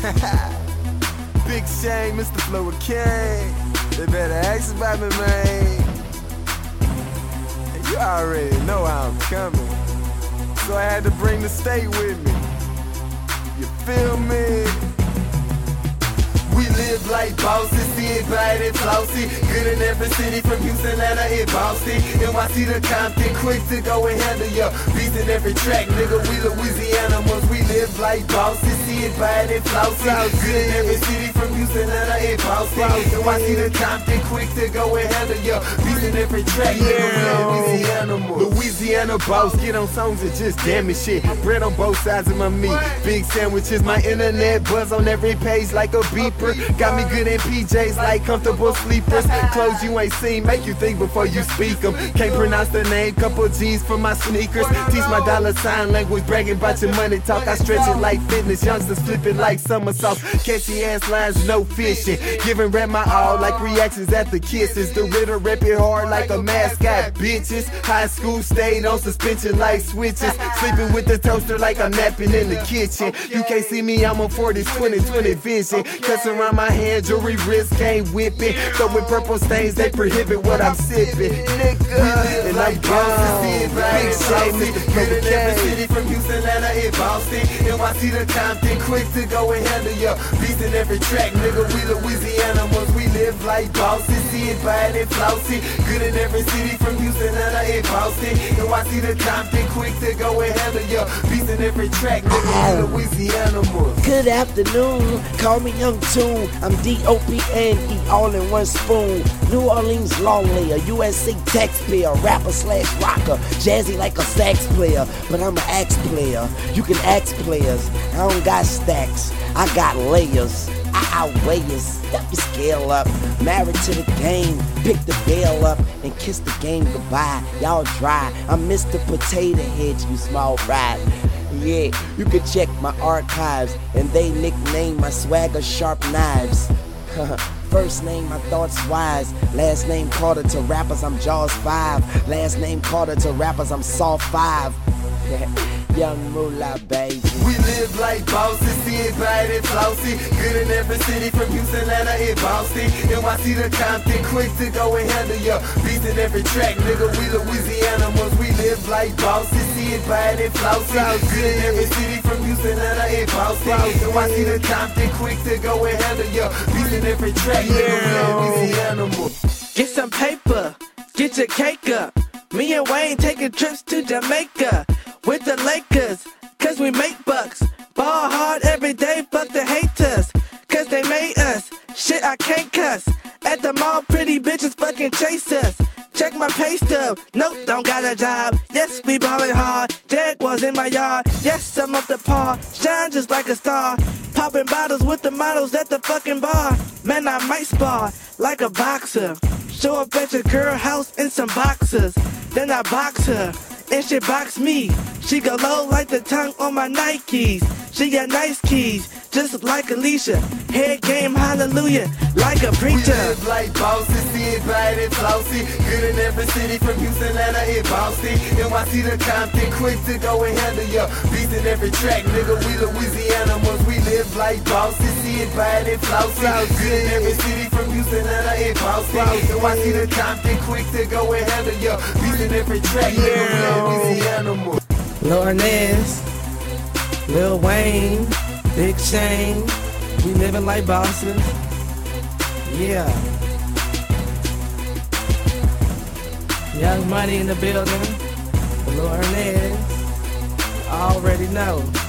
Big Shane, Mr. Flow King. They better ask about me, man. You already know how I'm coming, so I had to bring the state with me. You feel me? We live like bosses, see it bright and flossy. Good in every city from Houston, Atlanta, and Boston. NYC to Compton, quick to go and handle ya. Beats in every track, nigga, we Louisiana ones. We live like bosses, see it bright and flossy. Good in every city from Houston, Atlanta, and Boston. NYC to Compton, quick to go and handle ya. Beats in every track, nigga, we Louisiana ones. Louisiana boss, get on songs and just damn it shit. Bread on both sides of my meat. Big sandwiches, my internet buzz on every page like a beeper. Got me good in PJs like comfortable sleepers. Clothes you ain't seen, make you think before you speak them. Can't pronounce the name, couple G's for my sneakers. Teach my dollar sign language, bragging about your money talk. I stretch it like fitness, youngsters flip it like somersaults. Catchy ass lines, no fishing. Giving rap my all like reactions after kisses. The Ritter rep it hard like a mascot, bitches. High school stayed on suspension like switches. Sleeping with the toaster like I'm napping in the kitchen. You can't see me, I'm on 40s, 20/20 vision. Cuts around my hand, jewelry, wrist, can't whip it. Throwing purple stains, they prohibit what I'm sipping. Nigga, and I'm gone. Big Shane, Mr. Flow King. Every city from Houston, Atlanta, and Boston. NYC to Compton, quick to go and handle ya. Beats in every track, nigga, we Louisiana ones. We live like bosses, see it bright and flossy. Good in every city from Houston, Atlanta, and Boston. NYC to Compton, quick to go and handle ya. Beats in every track, nigga, we Louisiana ones. Good afternoon, call me Young Tune. I'm D-O-P-N-E, all in one spoon. New Orleans long layer, USA taxpayer, rapper slash rocker, jazzy like a sax player, but I'm an axe player. You can axe players, I don't got stacks, I got layers. I outweigh you, step your scale up. Married to the game, pick the bail up and kiss the game goodbye. Y'all dry, I'm Mr. Potato Head, you small fry. Yeah, you can check my archives, and they nickname my swagger Sharp Knives. First name, my thoughts wise. Last name Carter to rappers, I'm Jaws 5. Last name Carter to rappers, I'm Saw 5. Young Moolah, baby. We live like bosses, see it bright and flossy. Good in every city from Houston, Atlanta, and Boston. NYC to Compton, quick to go and handle ya. Beats in every track, nigga, we Louisiana ones. We live like bosses, see it bright and flossy. Good in every city from Houston, Atlanta, and Boston. NYC to Compton, quick to go and handle ya. Beats in every track, nigga, we Louisiana ones. Get some paper, get your cake up. Me and Wayne taking trips to Jamaica with the Lakers, cause we make bucks. Ball hard every day, fuck the haters, cause they made us. Shit, I can't cuss. At the mall, pretty bitches fucking chase us. Check my pay stub, nope, don't got a job. Yes, we ballin' hard, Jaguars in my yard. Yes, I'm up the par, shine just like a star. Popping bottles with the models at the fucking bar. Man, I might spar like a boxer. Show up at your girl house in some boxers. Then I box her, and she box me. She go low like the tongue on my Nikes. She got nice keys, just like Alicia. Head game, hallelujah, like a preacher. We live like bosses, see it bright and flossy. Good in every city from Houston, Atlanta, and Boston. NYC to Compton, quick to go and handle ya. Beats in every track, nigga, we Louisiana ones. We live like bosses, see it bright and flossy. Good in every city from Houston, Atlanta, and Boston. NYC to Compton, quick to go and handle ya. Beats in every track, nigga, we Louisiana ones. Lil Ernest, Lil Wayne, Big Shane, we living like bosses. Yeah. Young Money in the building. Lil Ernest, already know.